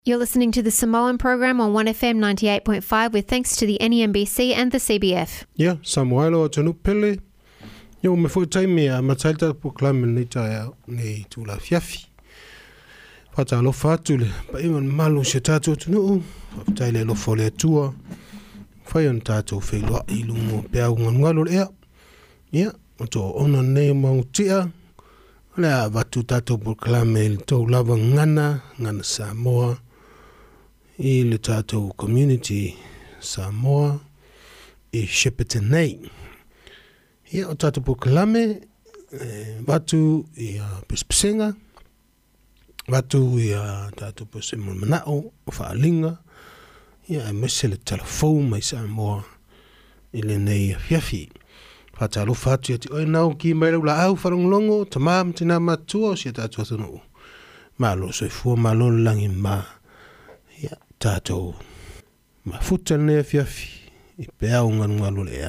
You're listening to the Samoan program on 1FM 98.5 with thanks to the NEMBC and the CBF. Ja, Samoelo tonu pele. Yo me foi taimi a matalta proclame ni taia ni tula fiafi. Fata lo fatule, pa iman malu se tato tunu. Taile lo fole tua. Fai on tato feilo ilungo pea ngalo ea. Ja, to ona ne mautia. La vatu tato proclame to lava ngana Samoa. I le tātou community Samoa I Shepparton nei. Ia o tātou proklame watu I Pespesenga, watu I tātou Pesemo Manao o Whaalinga, ia e mese le telefon mai Samoa I le nei fiafi. Whatalo whatu ati oi nau ki mai lau la au wharonglongo, tamam tina matua o si tātou atanu. Malo soifua malo langi maa. Ia tātou mafuta ne fiafi I pea o ngalu lea.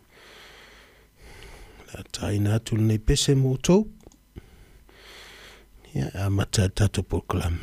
La taina atu nei pese mo tau. Ia a mata tātou proclame.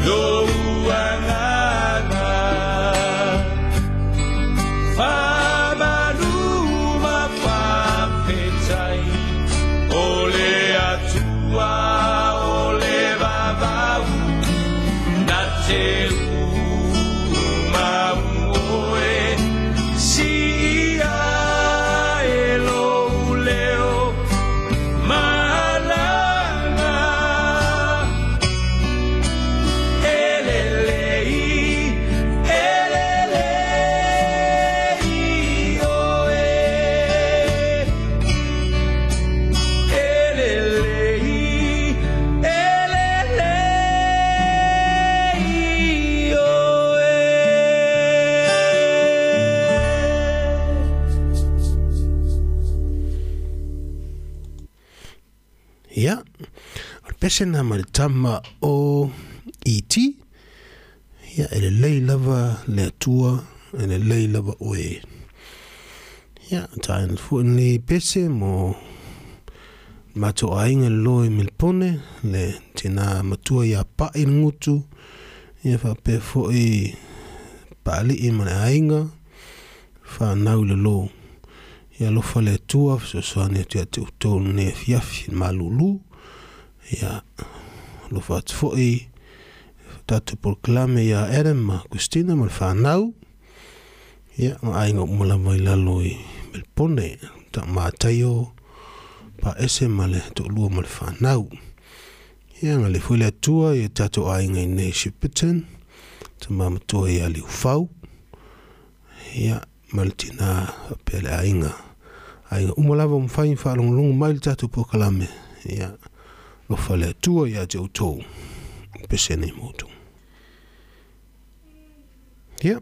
Ia, pesena ma le tama o E.T. Ia, ele lei lava le atua, ele lei lava oe. Ia, taen fuin le pese mo mato ainga loe milpone, le tina matua ia pae ngutu, ia fa pe foi pali i mana ainga, fa nau le lo. Ia lofa le tua, so soane tia te utonu ne fiafi malulu. Ia lofa atu foi tatu proclame ia Adam ma Christina ma le whanau. Ia ma ainga umala mai lalo i melpone, ta mātaio pa ese ma le to lua ma le whanau. Ia nga le fui le tua ia tatu ainga i nei Shipperton, ta mamatua ia li ufau. Ia Maltina pele ainga umalava mfai whaalonglongo mai tatu pokalame ia lo fale tua ia te utou pesene motu ia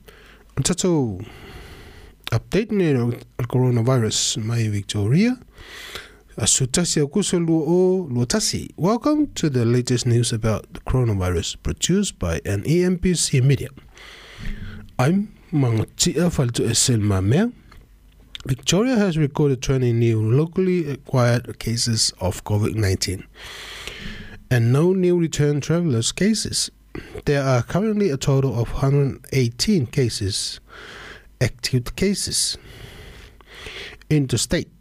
tatu update ne al coronavirus mai Victoria asutasi akuso luo tasi. Welcome to the latest news about the coronavirus produced by an EMBC media. I'm Mangatia Falto Eselma Mea. Victoria has recorded 20 new locally acquired cases of COVID-19 and no new return travelers cases. There are currently a total of 118 cases, active cases, in the state,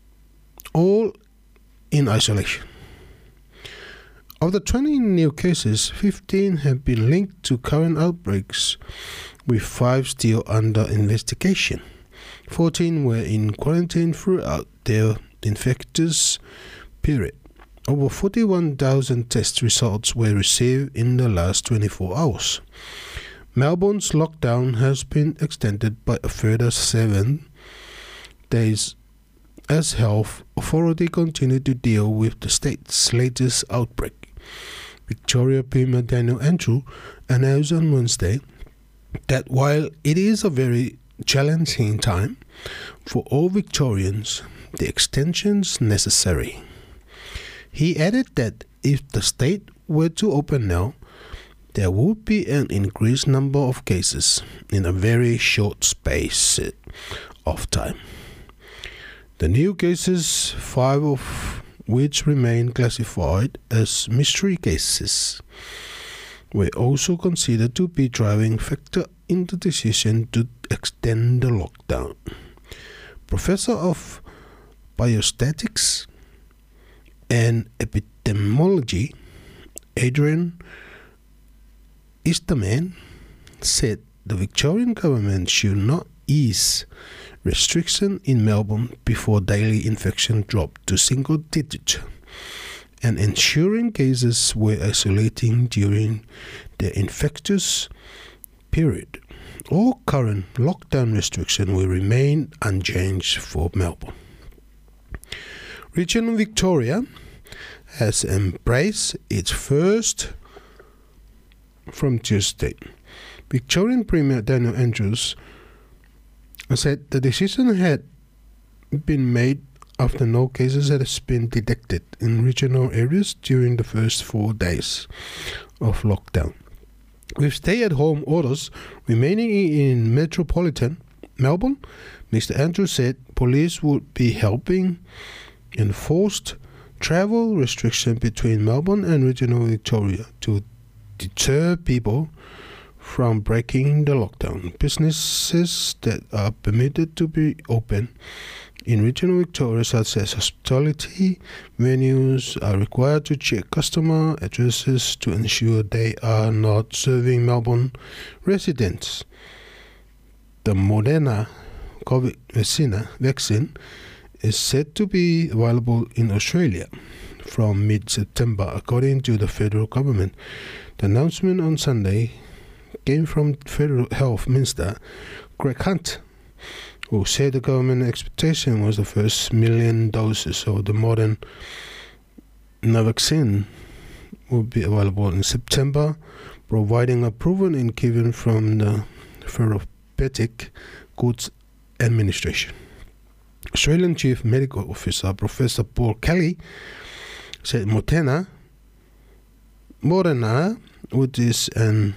all in isolation. Of the 20 new cases, 15 have been linked to current outbreaks, with 5 still under investigation. 14 were in quarantine throughout their infectious period. Over 41,000 test results were received in the last 24 hours. Melbourne's lockdown has been extended by a further 7 days as health authorities continue to deal with the state's latest outbreak. Victoria Premier Daniel Andrews announced on Wednesday that while it is a very challenging time for all Victorians, the extension's necessary. He added that if the state were to open now, there would be an increased number of cases in a very short space of time. The new cases, 5 of which remain classified as mystery cases, were also considered to be driving factor in the decision to extend the lockdown. Professor of Biostatics and Epidemiology, Adrian Easterman, said the Victorian government should not ease restriction in Melbourne before daily infection dropped to single digit, and ensuring cases were isolating during the infectious period. All current lockdown restrictions will remain unchanged for Melbourne. Regional Victoria has embraced its first from Tuesday. Victorian Premier Daniel Andrews said the decision had been made after no cases had been detected in regional areas during the first 4 days of lockdown. With stay-at-home orders remaining in metropolitan Melbourne, Mr. Andrews said police would be helping enforce travel restriction between Melbourne and regional Victoria to deter people from breaking the lockdown. Businesses that are permitted to be open in regional Victoria, such as hospitality venues, are required to check customer addresses to ensure they are not serving Melbourne residents. The Moderna COVID vaccine is said to be available in Australia from mid-September, according to the federal government. The announcement on Sunday came from Federal Health Minister Greg Hunt, who said the government expectation was the first 1 million doses of the Moderna vaccine will be available in September, providing approval and given from the Therapeutic Goods Administration. Australian Chief Medical Officer Professor Paul Kelly said Moderna, which is an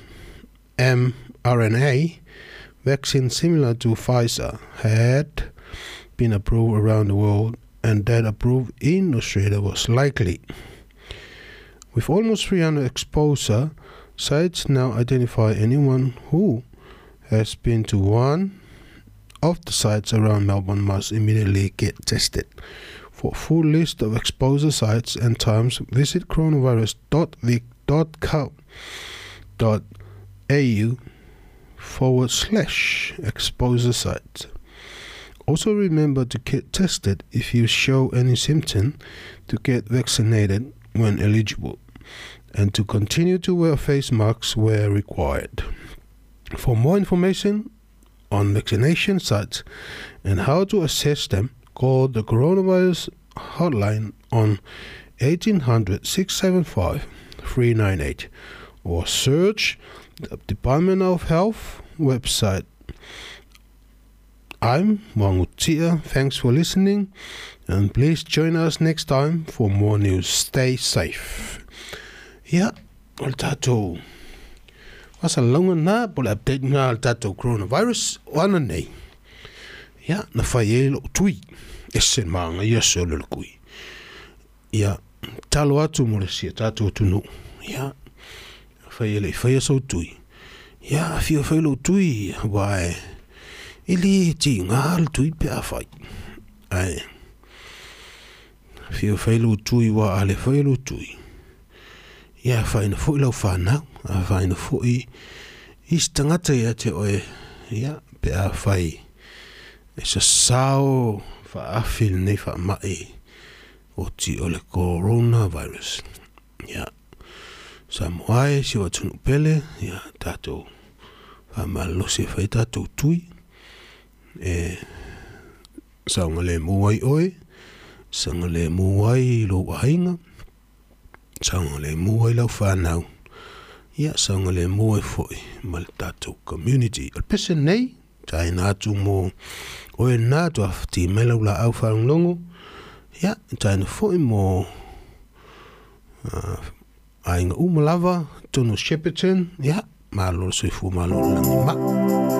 mRNA vaccine similar to Pfizer, had been approved around the world, and that approval in Australia was likely. With almost 300 exposure sites now identify anyone who has been to one of the sites around Melbourne must immediately get tested. For a full list of exposure sites and times, visit coronavirus.vic.gov.au/exposure sites. Also remember to get tested if you show any symptom, to get vaccinated when eligible, and to continue to wear face masks where required. For more information on vaccination sites and how to assess them, call the coronavirus hotline on 1800 675 398 or search the Department of Health website. I'm Wangutia. Thanks for listening, and please join us next time for more news. Stay safe. Ja, al tātou. Wasa launga nā, pole update ngā al tātou coronavirus, wana nei. Ja, na whai e lo tui, esen maanga ia se ole kui. Ja, talo atu mo le sia tātou tunu. Ja, whai e le whai asau tui. Ja, whio whai lo tui, wae. Ili ti ngā al tui pe a whai. Ai. Whio whai lo tui wa ale whai lo tui. Ja, whai na fui lau whanau, a whai na fui is tangata ia te oe, ja, pe a whai. E sa sao wha awhil nei wha mai o ti o le coronavirus. Ja, sa moai si wa tunu pele, ja, tātou wha malose whai tātou tui. E sa ngale muai oe, sa ngale muai lo wahinga, sa ngale muai lau whanau. Ja, sa ngale muai foi mal tātou community. Al pese nei, tai nātu mō oe nātu afti melau la au whanongo. Ja, tai na foi mō ainga umalava, tono Shepparton. Ja, malo sui fu malo langi ma.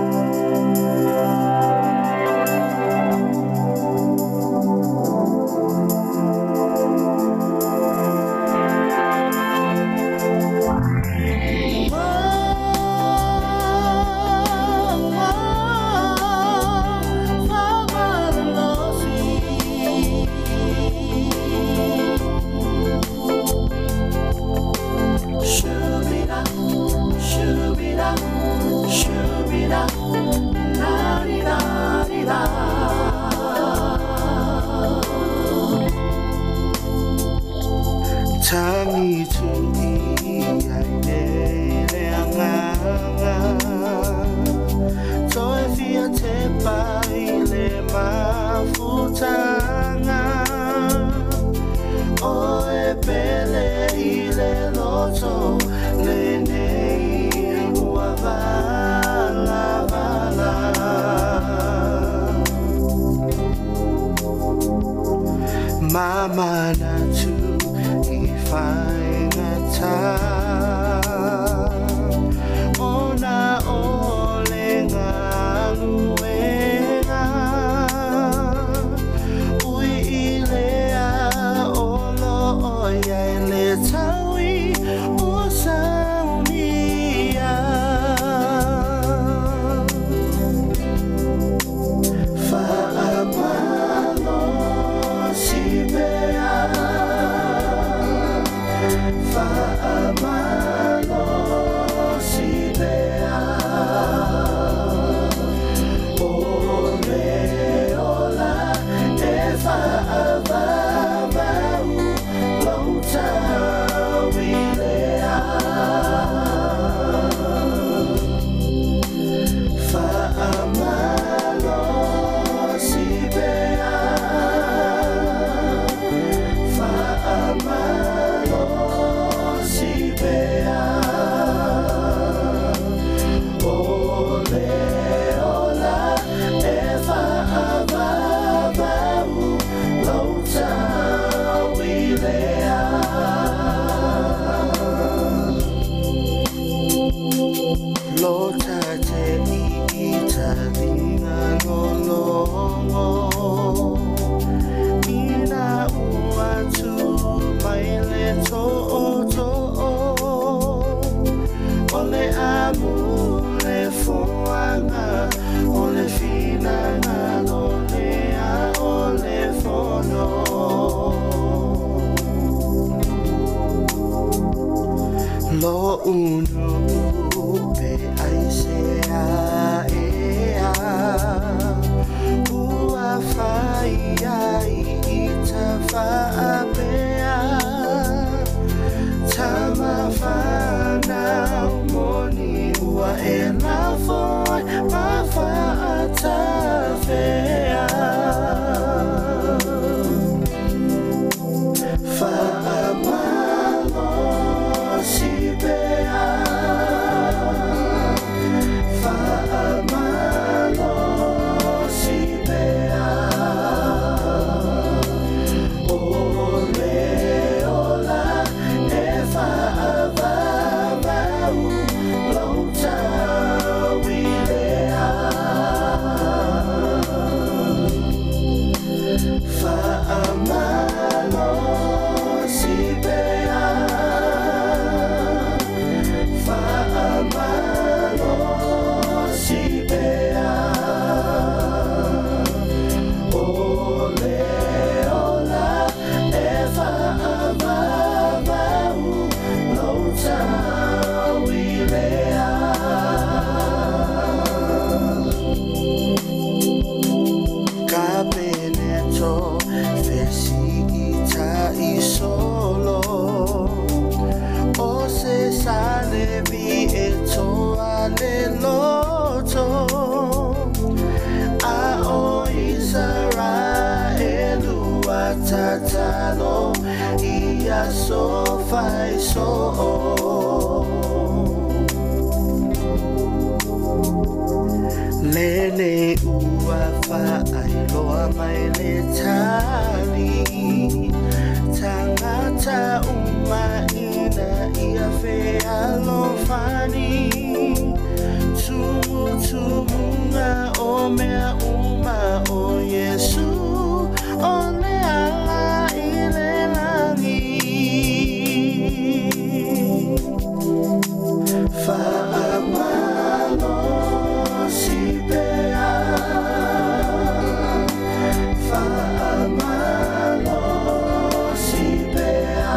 Shoo-be-da, Lele uafa ailoa mai le tali Tangata umaina ia fe alofani Tumunga o mea uma o Yesu Ole ala ile langi Fa'amalo sipea Fa'amalo sipea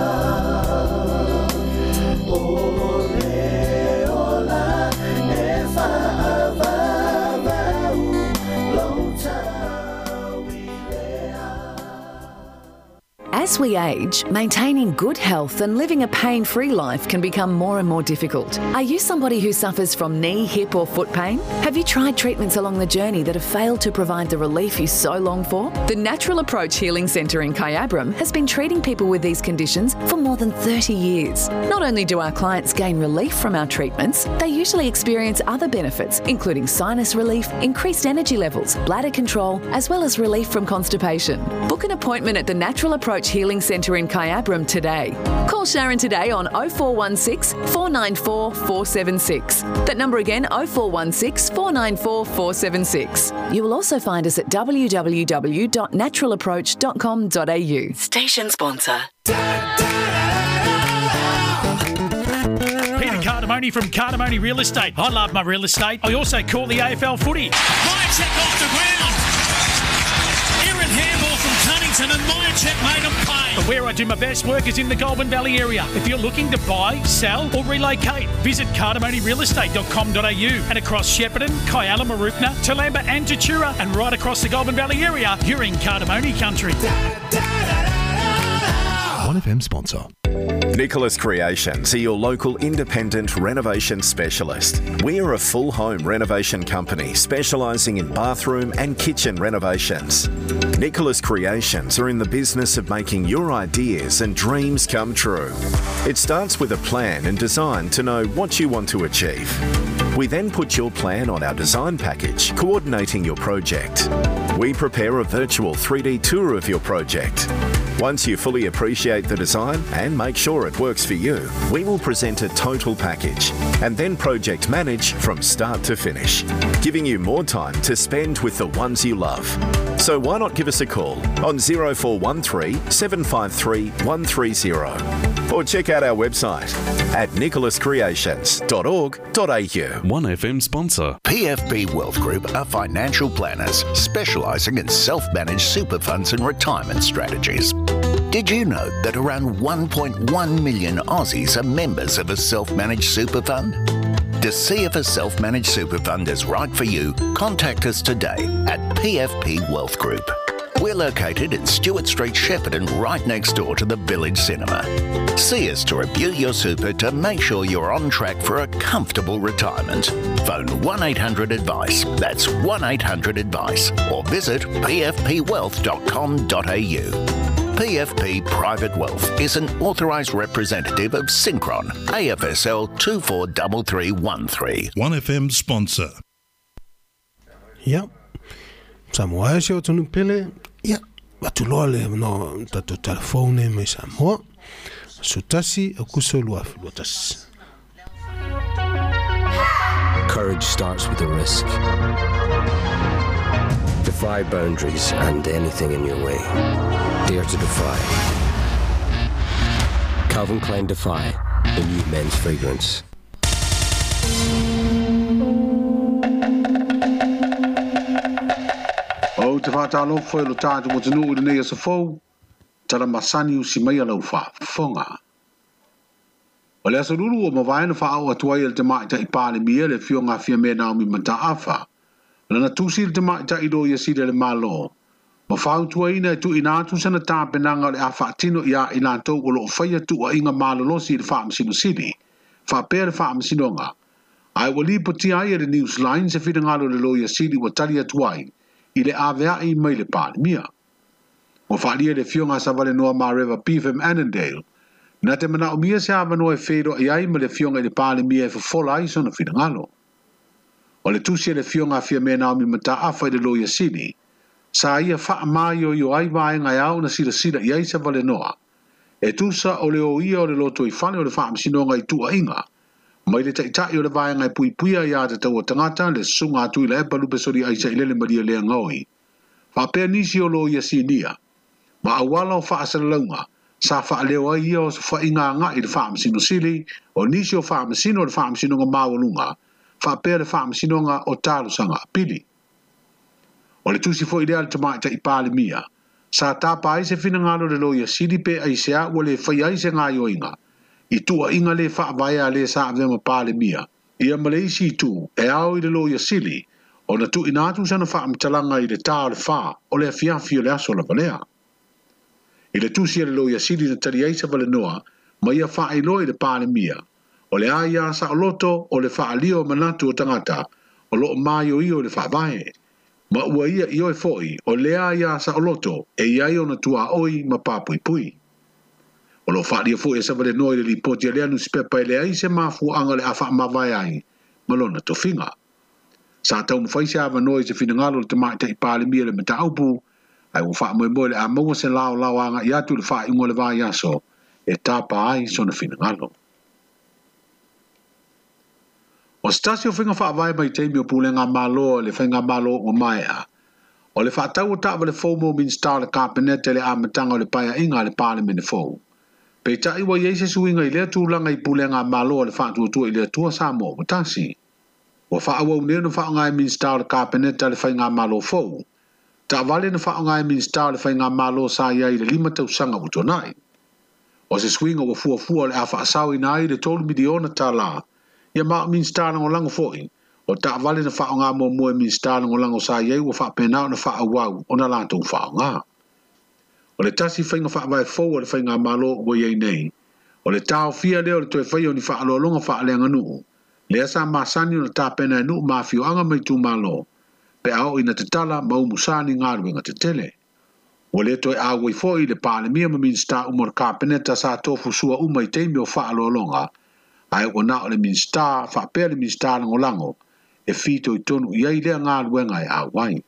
Ole ola e fa'avavau Lota wilea. As we age, maintaining good health and living a pain-free life can become more and more difficult. Are you somebody who suffers from knee, hip or foot pain? Have you tried treatments along the journey that have failed to provide the relief you so long for? The Natural Approach Healing Centre in Kyabram has been treating people with these conditions for more than 30 years. Not only do our clients gain relief from our treatments, they usually experience other benefits, including sinus relief, increased energy levels, bladder control, as well as relief from constipation. Book an appointment at the Natural Approach Healing Centre in Kyabram today. Call Sharon today on 0416 494 476. That number again, 0416 494 476. You will also find us at www.naturalapproach.com.au. Station sponsor. Peter Cardamone from Cardamone Real Estate. I love my real estate. I also call the AFL footy. Maya Check off the ground. Aaron Handball from Cunnington and Maya Check made them pay. But where I do my best work is in the Goulburn Valley area. If you're looking to buy, sell or relocate, visit cardamonerealestate.com.au and across Shepparton, Kyalla, Mooroopna, Toolamba and Tatura and right across the Goulburn Valley area, you're in Cardamone country. 1FM sponsor. Nicholas Creations are your local independent renovation specialist. We are a full home renovation company specialising in bathroom and kitchen renovations. Nicholas Creations are in the business of making your ideas and dreams come true. It starts with a plan and design to know what you want to achieve. We then put your plan on our design package, coordinating your project. We prepare a virtual 3D tour of your project. Once you fully appreciate the design and make sure it works for you, we will present a total package and then project manage from start to finish, giving you more time to spend with the ones you love. So why not give us a call on 0413 753 130 or check out our website at nicholascreations.org.au. 1FM sponsor. PFB Wealth Group are financial planners specialising in self-managed super funds and retirement strategies. Did you know that around 1.1 million Aussies are members of a self-managed super fund? To see if a self-managed super fund is right for you, contact us today at PFP Wealth Group. We're located in Stewart Street, Shepparton, right next door to the Village Cinema. See us to review your super to make sure you're on track for a comfortable retirement. Phone 1-800-ADVICE, that's 1-800-ADVICE, or visit pfpwealth.com.au. PFP Private Wealth is an authorised representative of Synchron, AFSL 243313. 1FM sponsor. Yep. Samoa se o tonu pele. Ia. Watu loa le no tato telefone me Samoa. Sutasi o kuso lua filotasi. Courage starts with a risk. Defy boundaries and anything in your way. Dare to defy. Calvin Klein Defy, the new men's fragrance. O te whātalo whai lo tātu mo te nuu i nei asa fau, tara masani u si mai alau whaafonga. O le asa ruru o mawaena whaau atuai le te maita i pāle mia le whionga whia mea Naomi Mataafa, lana tusi le te maita i do i asida le malo. Ma whau tuaina e tu inatu sana tāpenanga le a whaatino i a i nātou o lo whaia tu a inga malolosi le whaamasino sini, whaapea le whaamasinonga. Ai wali poti ai le news line se whirangalo le lo i asidi wa tari atuai, i le avea i mai le pāle mia. O whaalia le whionga sa vale noa ma River PFM Annandale, na te mana o mia se ava noa e whero i ai ma le whionga i le pāle mia e whafola ai sona whirangalo. O le tusi le whionga whia mea Naomi Mataafa i le lo i asidi, sa ia wha mai o ai vai ngai au na sira sira i ai sa vale noa. E tusa o le o ia o le loto i whane o le whaamsinonga i tua inga, mai le taitai o le vai ngai pui puia i ata tau o tangata le sunga atu i le epa lupe sori aisa i lele maria lea ngoi. Whapea nisi o lo ia sinia, ma awala o whaasalaunga, sa wha leo ai ia o sa wha inga nga i le whaamsino sili, o nisi o whaamsino o le whaamsinonga mawalunga, whapea le whaamsinonga o tālusanga pili. O le tusi fo i lea le tamaita i pāle mia, sa tāpa ai se whinangalo le loia siri pe ai sea o le whai ai se ngā yoinga, i tua inga le whaavaya le sa avema pāle mia, ia Malaysi tu e au i le loia siri, o na tu inatu sana whaamtalanga i le tā o le wha, o le fiafi o le aso la valea. I le tusi le loia siri na tari aisa vale noa, ma ia wha i loi le pāle mia, o le aia sa o loto o le wha alio manatu o tangata, o lo maio i o le whaavaye. Ma ua ia i oi foi, o lea ia sa o loto, e iai o na tua oi ma papui pui. O lo whaaria foi e sa vale noi le lipoti a lea nusi pepa e lea i se mafu anga le awha mawai ai, ma lona to finga. Sa tau mwhai se awa noi se finangalo le te maita i pāle mia le mata aupu, ai o wha moe moe le a maua se lao lao anga i atu le wha ingo le vai aso, e tāpa ai sona finangalo. O stasi o whinga whaavai mai teimi o pūlenga malo le whinga malo o mai a. O le whaatau o tāwa le FOMO min star le kāpenete le amatanga o le paia inga le pāle mene fōu. Pei tai wa yeise suinga i lea tūlanga i pūlenga malo le whaatua i lea tua sa mo o tasi. O whaawa uneo na whaangai min star le kāpenete le whinga malo fōu. Ta vale na whaangai min star le whinga malo sa iai le 5 tausanga utonai. O se suinga wa fuafua le awha asau inai le 12 miliona tā la. Ia maa min stana o lango foi, o ta vale na whao ngā mo moe min stana o lango sa iei wa wha penao na wha awau o na lantou whao ngā. O le tasi whainga wha vai fau o le whainga malo o iei nei, o le tau fia leo le toi whaio ni wha alo longa wha leanga nuu, le asa masani o na ta pena e nuu mafio anga mai tu malo, pe ao ina te tala mau musani ngā ruenga te tele. O le toi awai foi le pāle mia ma min sta umor ka peneta sa tofu sua umai teimi o wha alo longa, ai o na o le min star, whapea le min star lango lango, e fito i tonu i ai lea ngā luenga e awai.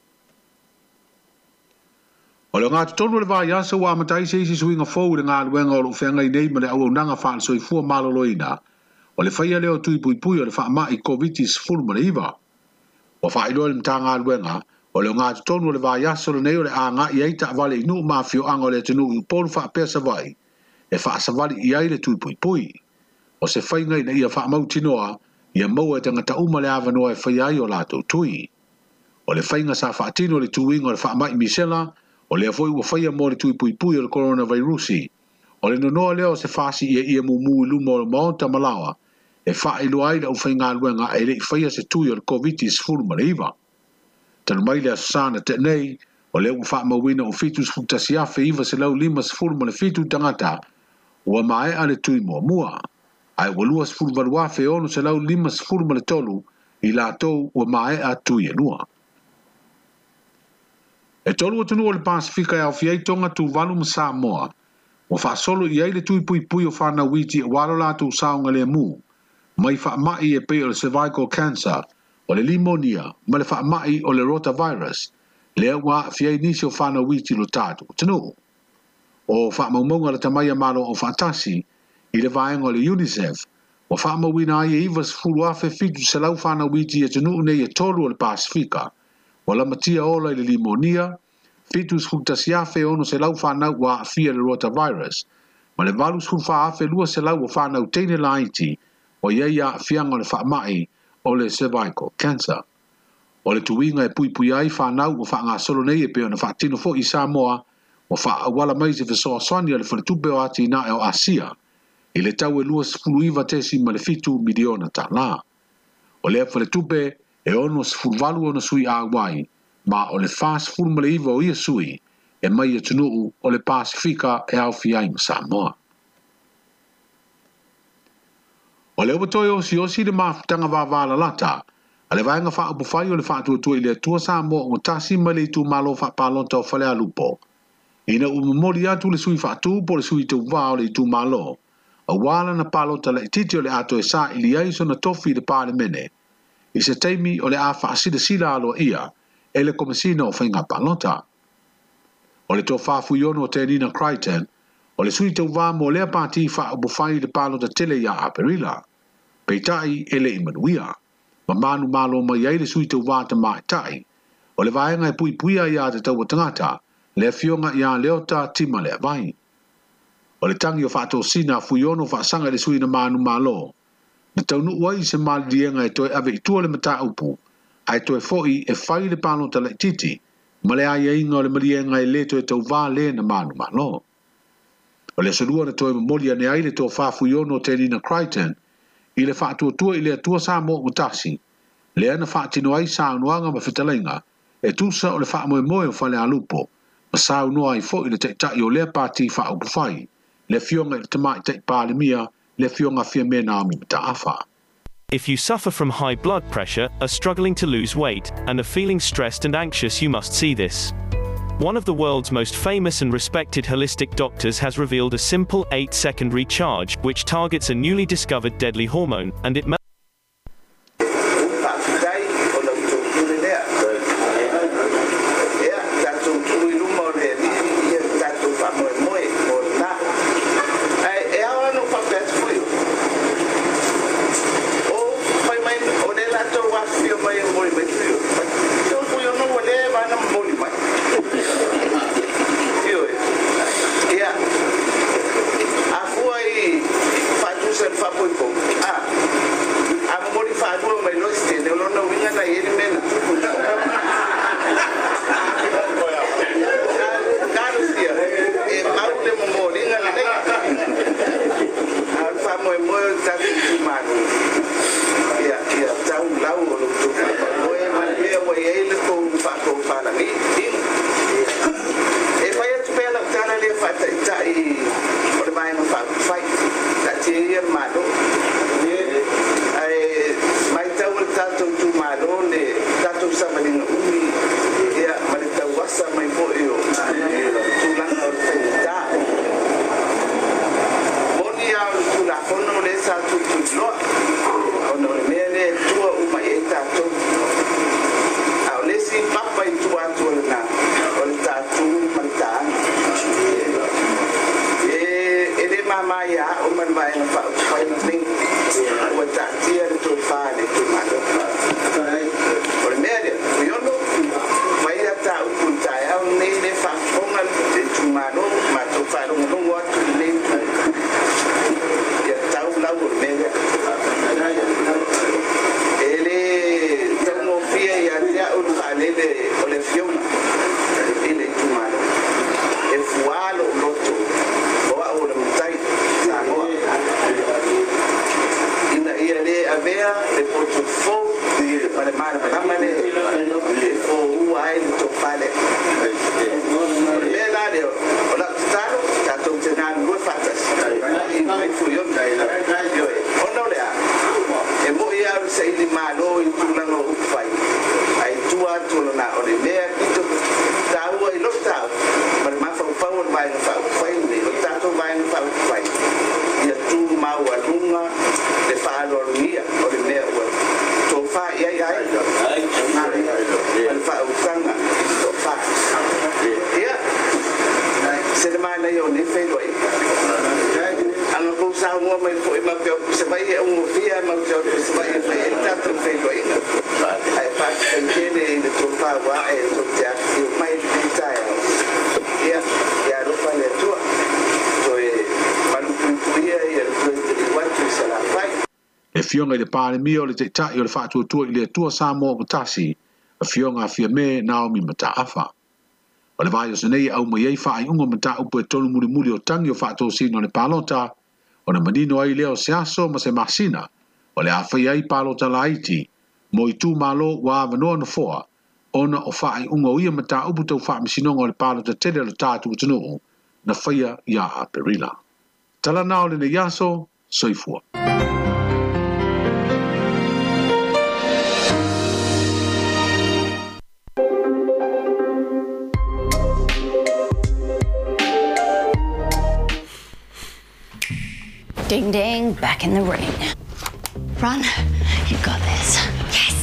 O le ngā tonu le vai asa wa amatai se isi suinga fau le ngā luenga o lo whenga i nei ma le au nanga wha so i fua maloloina, o le whaia leo tui pui pui o le wha ma i COVID-19 fulu ma le iwa. O wha ilo le mta ngā luenga, o le ngā tonu le vai asa le nei o le a ngā i ai ta wale i nu mafio anga o le tenu i polu whapea sa vai, e wha sa wale i ai le tui pui pui. O se whaingai na ia wha mauti noa, ia maua e tangata uma le awa noa e whai ai o lātou tui. O le whainga sa wha atino le tuinga o le wha mai misela, O lea foi ua whaia mo le tui pui pui o le coronavirusi. O le nonoa leo se whasi ia mumu luma o le maonta malawa. E wha ilu ai lau whai ngā luenga e le whaia se tui o le COVID-19 ma le iwa. Tanu mai lea sasana te nei, o lea ua wha mawina o fitu sfutasi afe iwa se lau 5 ma le fitu tangata, ua mae a le tui mua mua. Ai ua lua sfuru valu afe ono se lau 5 ma le tolu, i la tau ua mae a tui e lua. E tolu o tunu o le Pasifika e au fiai tonga tu valu ma Samoa, ua wha solo i ai le tui pui pui o whana witi e walo la tu saunga le mu, mai wha mai e pe o le cervical cancer, o le limonia, ma le wha mai o le rotavirus, lea ua fiai nisi o whana witi lo tātu o tunu. O wha maumaunga le tamaia malo o whatasi, i le vaenga o le UNICEF, ua wha mawina ai e iwa sfulu afe fitu se lau whana witi e tunu nei e tolu o le Pasifika, o la matia ola i le limonia, fitu sfutasi afe ono se lau whanau wa fia le rotavirus, ma le valu sfufa afe lua se lau o whanau teine la iti, o iei a fianga o le whaamai o le cervical cancer. O le tuinga e pui pui ai whanau o wha ngā solo nei e peo na whaatino fo i Samoa, o wha awala mai se fesoa soani o le whanetupe o ati na e o Asia, i le tau e lua sfulu iwa tesi ma le fitu miliona ta la. O le whanetupe e ono sfulu valu ono sui a wai, ma o le fast full ma le iwa o ia sui, e mai e tunuu o le Pasifika e au fiai ma Samoa. O le upatoi o si le mafutanga wavala lata, a le vaenga wha upufai o le wha tua i le tua Samoa o tasi ma le tu malo wha palonta o whale alupo. Ina umamori atu le sui wha tu po le sui tu wā o le tu malo, a wala na palonta le titi o le ato e sa ili aiso na tofi le pāle mene. I se teimi o le a wha asida sila alo ia, e le komisina o whainga palonta. O le tō whafu iono o te Nina Crichton, o le sui tau wā mo lea pāti wha upufai le palonta tele ia aperila. Peitai e le imanuia. Ma manu malo mai ai le sui tau wā ta mai tai. O le vaenga e pui puia ia te tau tangata, le fionga ia leota tima le vai. O le tangi o whato sina fuiono whaasanga le sui na manu malo. Na tau nu uai se mali dienga e toi ave i tua le mata upu, ai toi foi e whai le palonta le titi, ma le ai inga o le marienga e le toi tau wā le na manu malo. O le solua na toi mamolia ne ai le tō whafuiono te Nina Crichton, i le whaatua i le atua Samoa utasi, le ana whaatino ai saunuanga ma whitalenga, e tusa o le whaamoe moe o whale alupo, ma saunua ai fo i le teitai o lea pāti whaupufai, le fionga i le tamai tei pālemia, le fionga fia mena ami mta afa. If you suffer from high blood pressure, are struggling to lose weight, and are feeling stressed and anxious, you must see this. One of the world's most famous and respected holistic doctors has revealed a simple 8-second recharge, which targets a newly discovered deadly hormone, and it Mai tau le tātou mea le potu fo di pare mare mane le fo uai to pale le la de ola staro ta to tena no fatas mai fu yo dai la yo ono le e mo ia sei di malo in tuna no fai ai tua tuna na o le mea to ta uai lo ta pare ma fa vai fa fai ni lo ta to vai fa fai ia tu mau alunga le fa lo nia o le mea to fa ia al fa ukanga to fa ia se de mai nei o ne fe lo ana ko sa mo mai foi ma pe se vai e un fia ma se vai e ta to fe lo ai fa che ne to fa wa e to ta mai ta ia lo fa le tua to e malupuia e il quanto se la fai e fionga le pare mio le te o le fa tu i le tua sa mo tasi a fionga fia me Naomi mata afa o le vai o senei au mai fa ai ungo mata upo e tonu muri o tangi o fa to sino le palota o na manino ai leo se aso ma se masina o le afa ai palota laiti mo i tu malo wa vano no foa ona o fa ai ungo ia mata upo to fa misino le palota tele le tatu tunu na faia ia a perila tala nao le yaso soifua Ding ding, back in the ring. Run, you got this. Yes.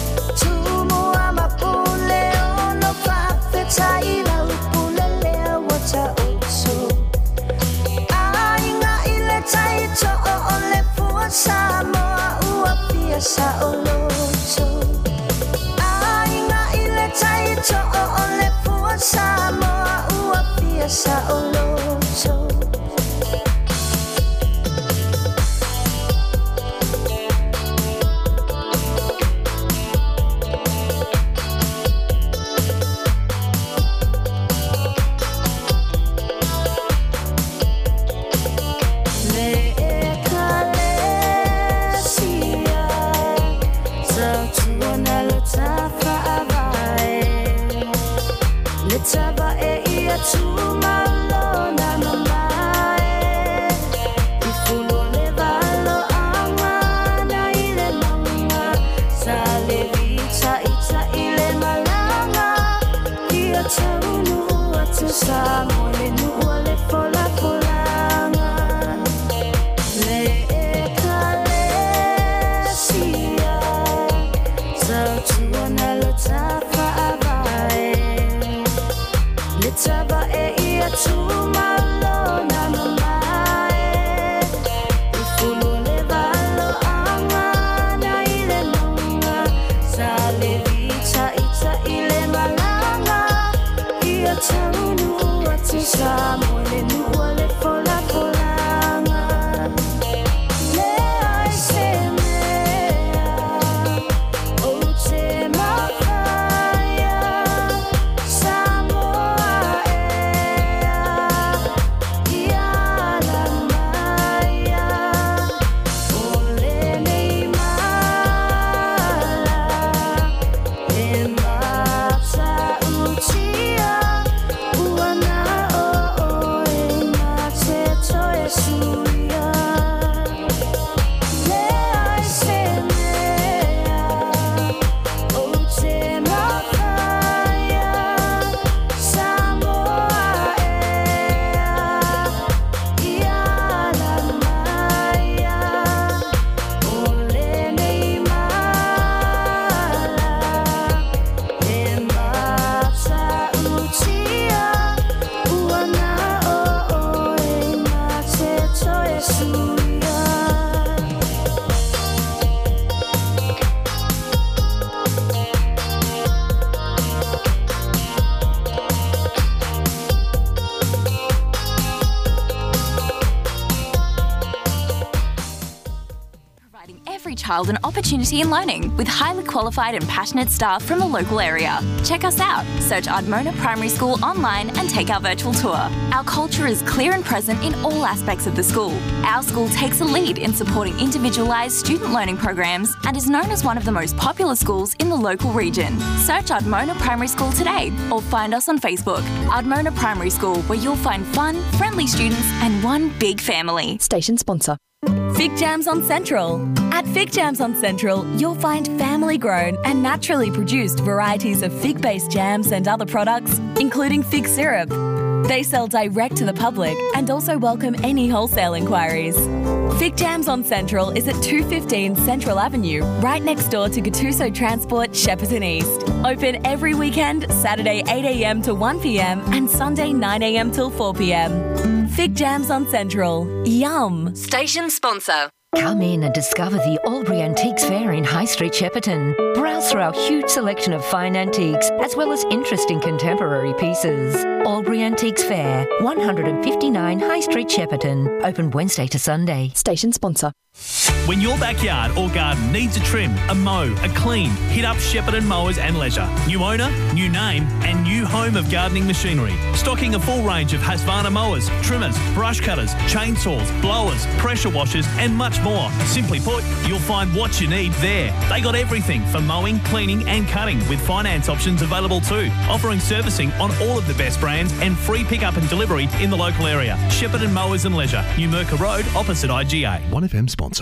Chai la upulele Child an opportunity in learning with highly qualified and passionate staff from the local area. Check us out. Search Ardmona Primary School online and take our virtual tour. Our culture is clear and present in all aspects of the school. Our school takes a lead in supporting individualised student learning programs and is known as one of the most popular schools in the local region. Search Ardmona Primary School today or find us on Facebook. Ardmona Primary School, where you'll find fun, friendly students and one big family. Station sponsor. Fig Jams on Central. At Fig Jams on Central, you'll find family-grown and naturally produced varieties of fig-based jams and other products, including fig syrup. They sell direct to the public and also welcome any wholesale inquiries. Fig Jams on Central is at 215 Central Avenue, right next door to Gattuso Transport, Shepparton East. Open every weekend, Saturday 8 a.m. to 1 p.m. and Sunday 9 a.m. till 4 p.m. Fig Jams on Central. Yum! Station sponsor. Come in and discover the Albury Antiques Fair in High Street, Shepparton. Browse through our huge selection of fine antiques, as well as interesting contemporary pieces. Albury Antiques Fair, 159 High Street, Shepparton. Open Wednesday to Sunday. Station sponsor. When your backyard or garden needs a trim, a mow, a clean, hit up Shepparton Mowers and Leisure. New owner, new name, and new home of gardening machinery. Stocking a full range of Husqvarna mowers, trimmers, brush cutters, chainsaws, blowers, pressure washers, and much more. Simply put, you'll find what you need there. They got everything for mowing, cleaning, and cutting, with finance options available too. Offering servicing on all of the best brands and free pickup and delivery in the local area. Shepparton Mowers and Leisure, New Merker Road, opposite IGA. 1FM sponsor.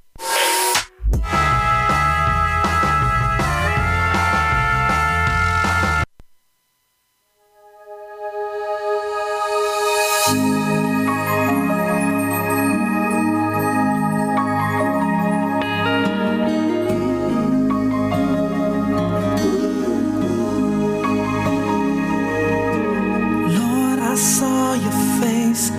Lord, I saw your face.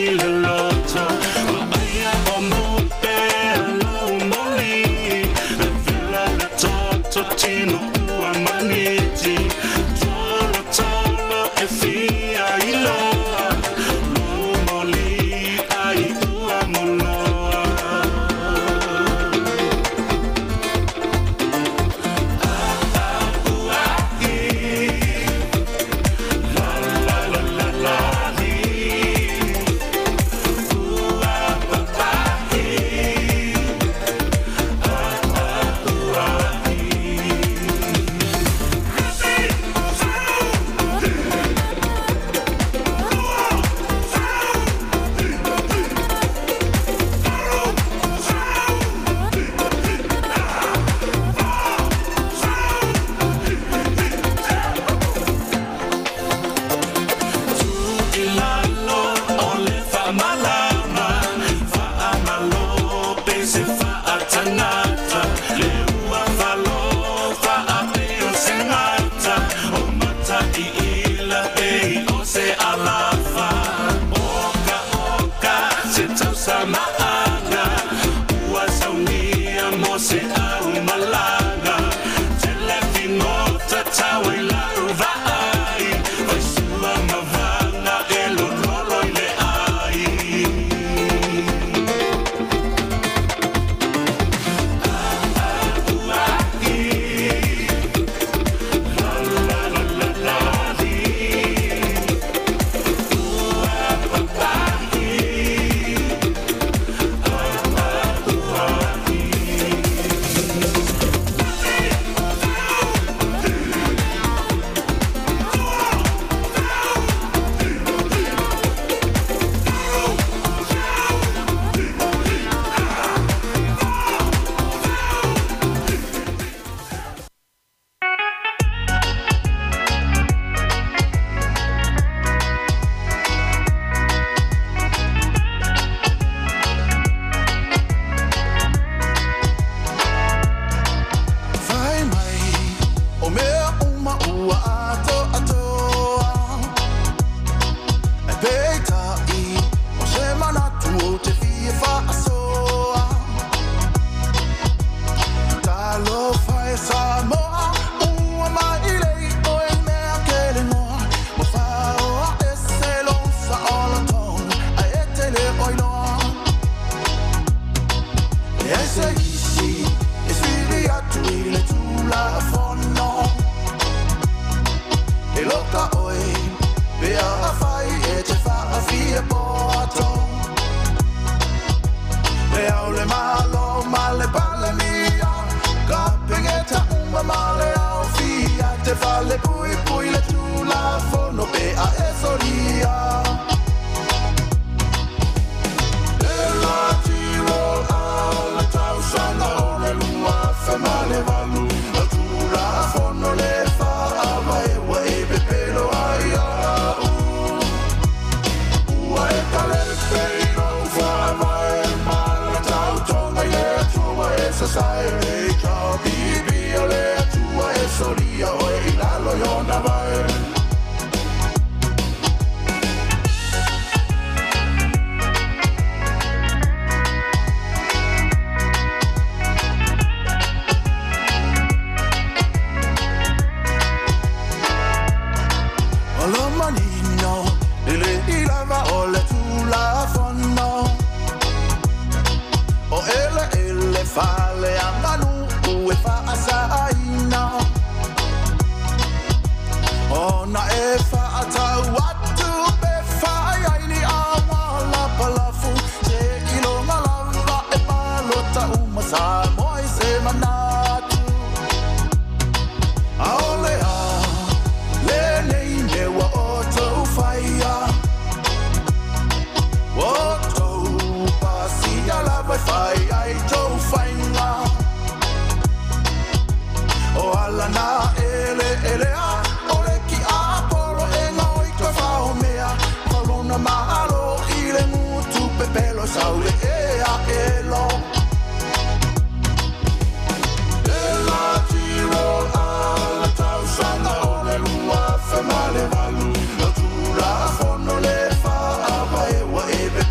Male valu, no tu la fono le fa, ava e wa ebe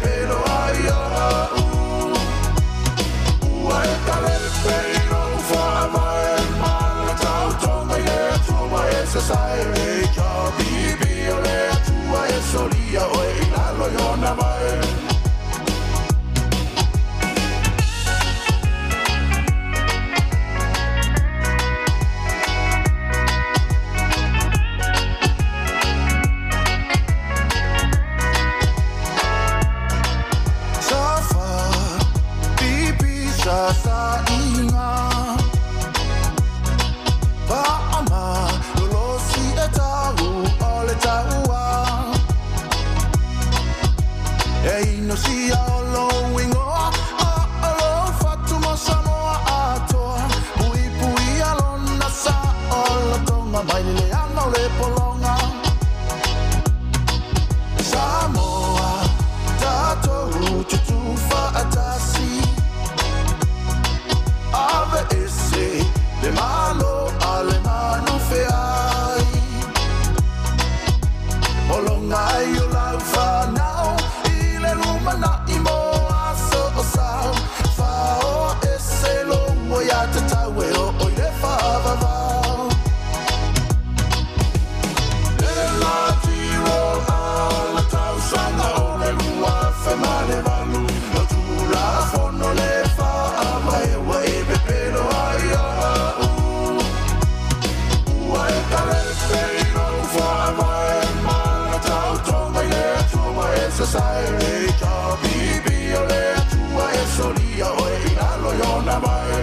sai e cha bibi ole tua e solia o e la lo yo na vai sa inga pa ama lo si etau ole taua e no si alo wingo alo fatu masamo ato pui pui alona sa ola tonga mai le ana le polonga Samoa tato tu fa atasi Ave esse de malo alemano feai Olongai o lau whanau I le lumana I mo aso o sau Whao esse longo ia te taue o oi le whaavavau Le la tiro ala tau sanga o le lua whamale walu No tu la fono le whaamai wai pepero ai a u Uai kare peiro whaamai Mana tau tonga i le tua e sasai Re cha bibi o le tua e solia o e inalo i ona mai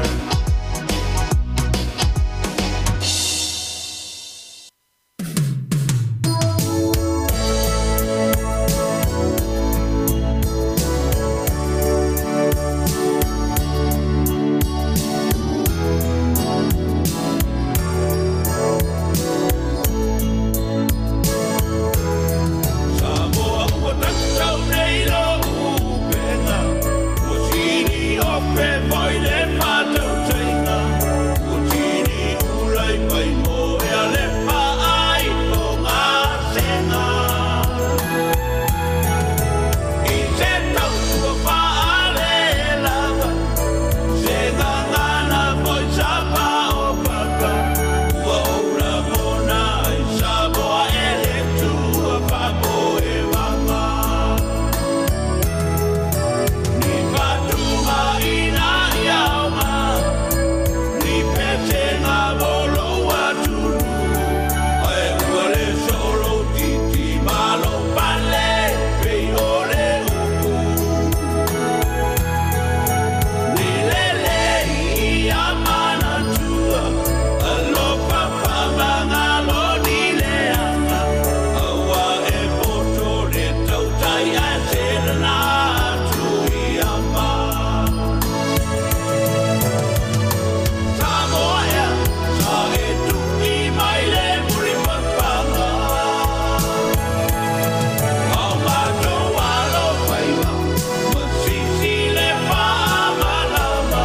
Samoa ua takau nei lo upena Ua sini ope vai le patau taina Ua sini ulai mai mo ea le paai o ngā senga I se tau ua paale lava Senga ngana voi sapa o papa Ua ora mona I Samoa ele tua papo e wanga Ni patunga ina iaunga Ni pete ngā bolo atunu Ae ua le solo titi malo pale Pei ole upu Ni lele I amana tua Alofa whamanga lo ni leanga Aua e poto le tautai a serana tui ama Samoa ea, sa e tuki mai le muri papanga Au mātou alo whaiwa, masisi le whaamalama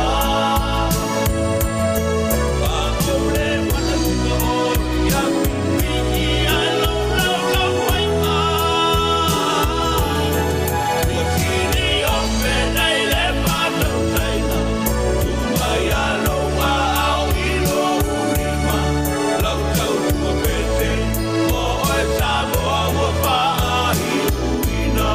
Aku le wanatunga ori a pipi a lau lau lau waiwa Ua sini ope nei le mātou taina Tumai alo a au I lo urima Lau tau ua pete Mo oe Samoa ua whaahi uina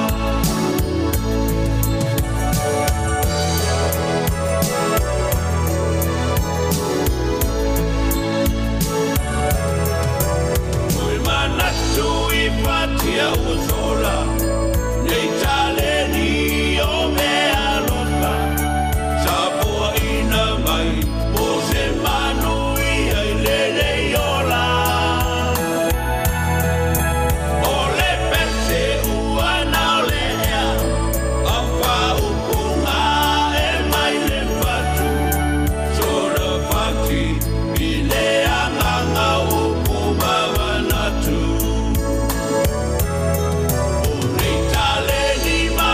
Ui manatu I patia ua sola Nei tale ni o mea lota Samoa ina mai Mo se manu I ai lele iola O le pese ua nao le ea Au whaupunga e mai le patu Sora pati I le anganga upu mawanatu O nei tale ni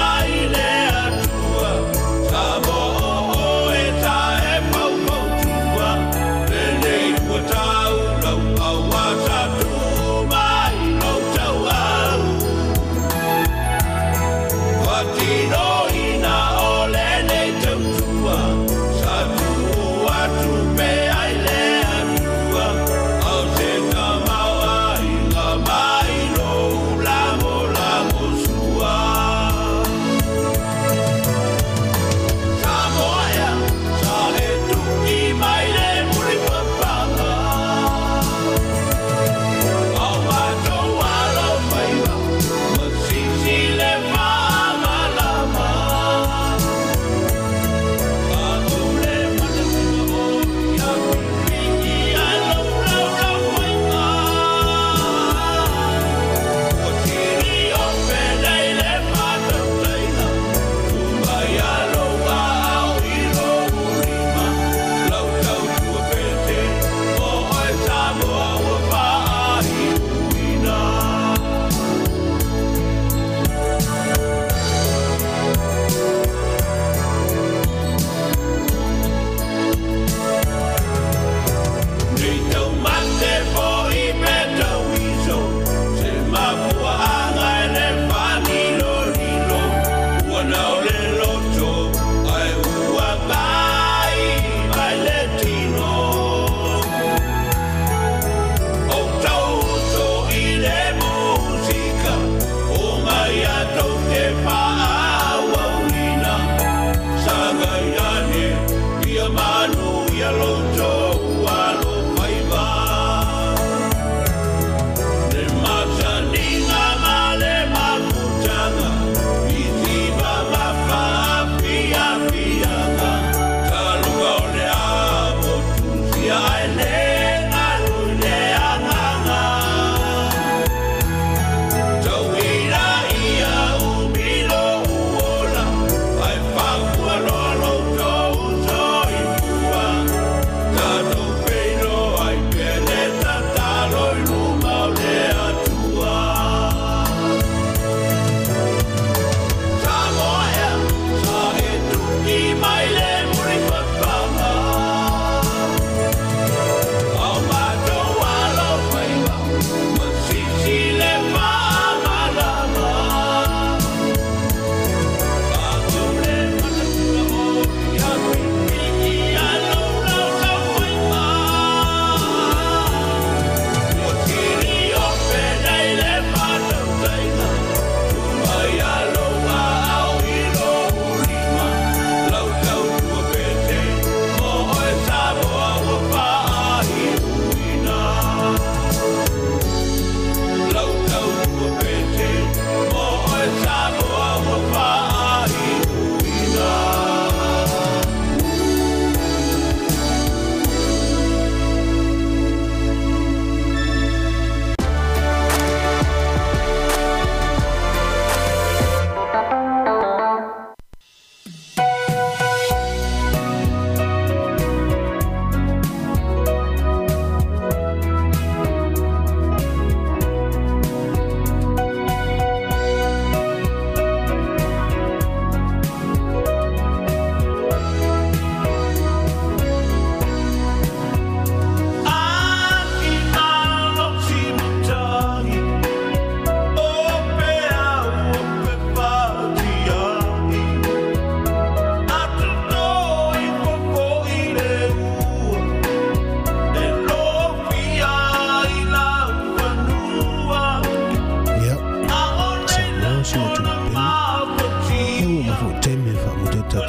tatu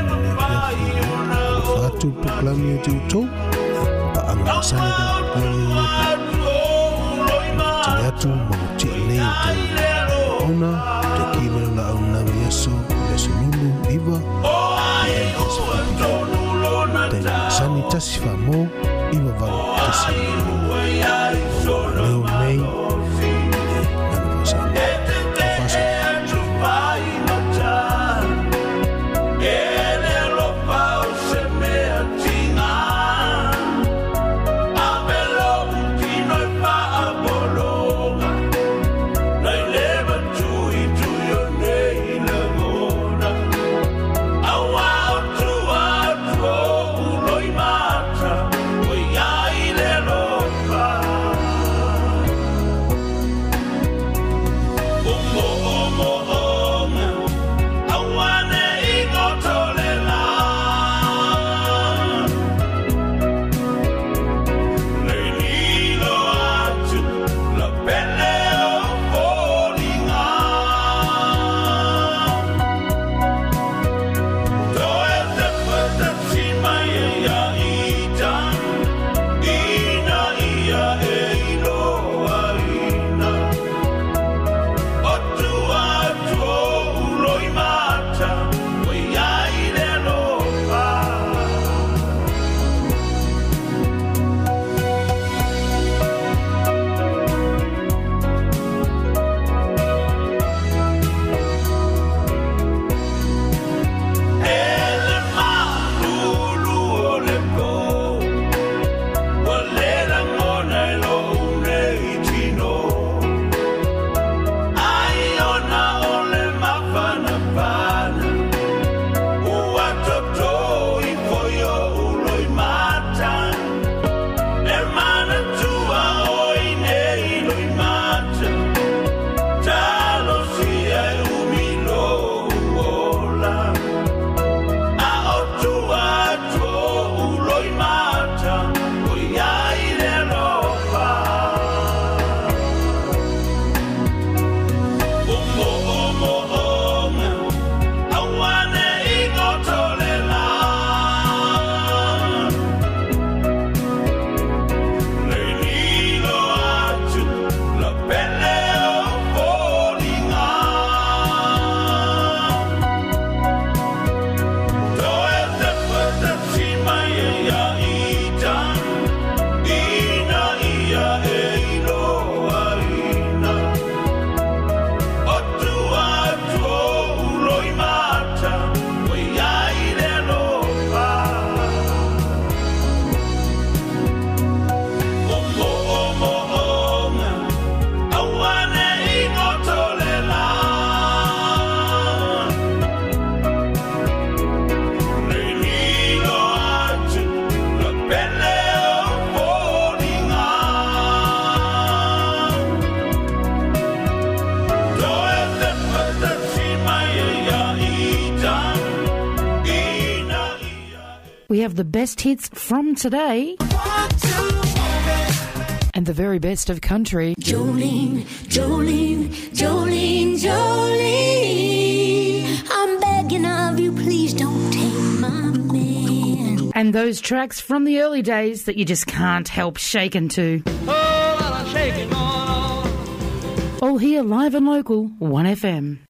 whātu puklami o te utou pa anga masana ka tani atu mamuti nei ona te kīmera la au nawe yaso le sunulu iwa te sani tasi whamo iwa valo tasi leo nei nana masana We have the best hits from today and the very best of country. Jolene, Jolene, Jolene, Jolene, I'm begging of you, please don't take my man. And those tracks from the early days that you just can't help shaking to. Oh, I'm shaking on. All here live and local, 1FM.